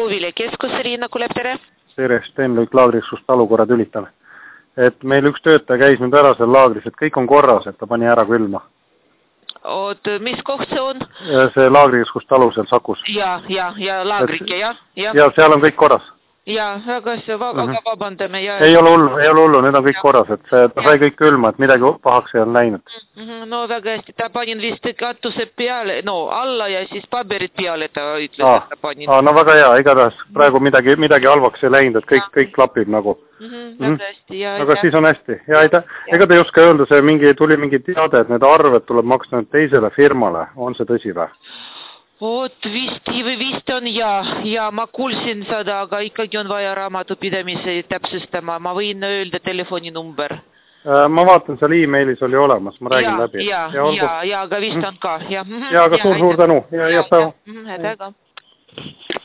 puuviljakeskus, Riina Kulev, tere! Tere, Stenluik laagris, kus talukorra tülitame. Et meil üks töötaja käis nüüd ära seal laagris, et kõik on korras, et ta pani ära külma. Oot, mis koht see on? See laagris, kus talu seal Sakus. Ja laagrike, jah. Ja seal on kõik korras. Ja, väga vabandame. Ei ole hullu, need on kõik korras, et ta sai kõik külma, et midagi pahaks ei ole läinud. No väga hästi, ta panin vist katuse peale, alla ja siis paberid peale ta ütles, et ta panin. No väga hea, igatahes praegu midagi halvaks ei läinud, et kõik klapib nagu. Väga hästi, ja. Aga siis on hästi. Ja ega te ei oska öelda, tuli mingi teade, et need arved tuleb maksta teisele firmale, on see tõsi või? Oot, vist on ja ma kuulsin seda, aga ikkagi on vaja raamatupidamise täpsustama. Ma võin öelda telefoninumber. Ma vaatan, seal e-mailis oli olemas, ma räägin läbi. Ja, aga vist on ka. Ja, aga suur tänu. Ja päeva. Väga.